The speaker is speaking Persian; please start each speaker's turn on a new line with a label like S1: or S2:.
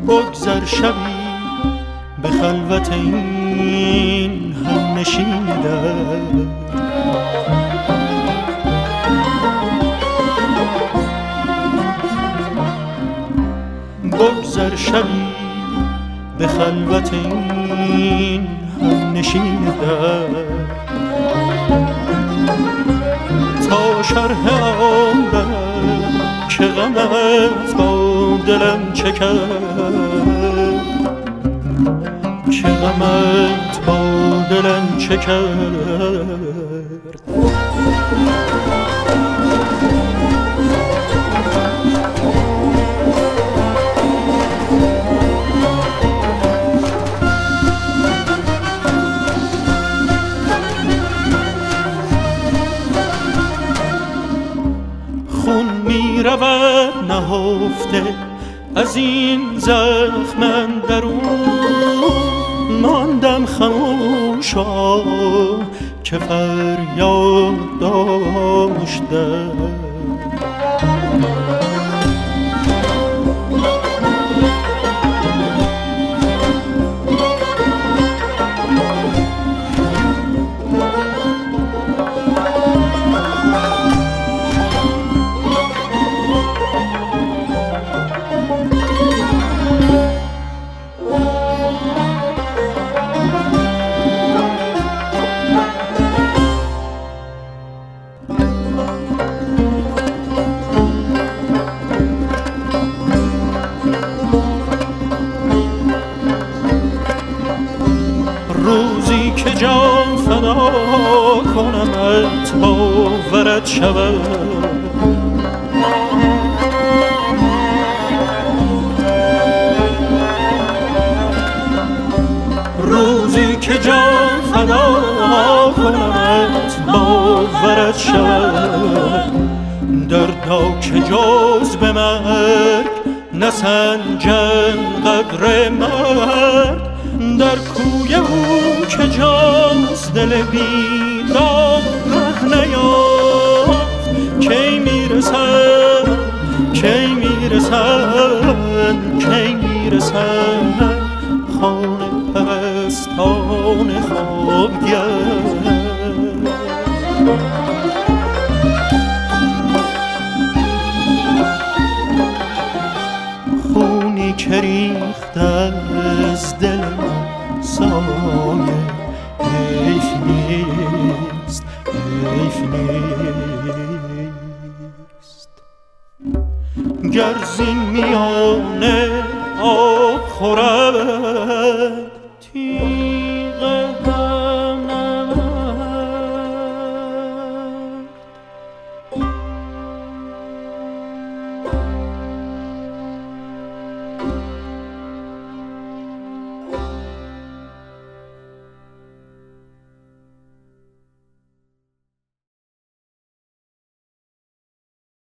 S1: بگذر شبی به خلوت این همنشین در، بگذر شبی به خلوت این همنشین در، تا شرح آن که غمت با دلم چه کرد، که غمت با دلم چه کرد. خون می رود نهفته از این زخم اندرون، ماندم خموشا که فریاد داشته. روزی که جان فدا کنمت باورت شود، روزی که جان فدا کنمت باورت شود، دردا که جز به مرگ نسنجم قدر مرد، در کوی او که جاست دل بیدار ره نیافت، کی میرسن کی میرسن کی میرسن خانه پرستان خوابگر. خونی که ریخت از دل سایه حیف نیست، حیف نیست. گر زین میانه آب خورم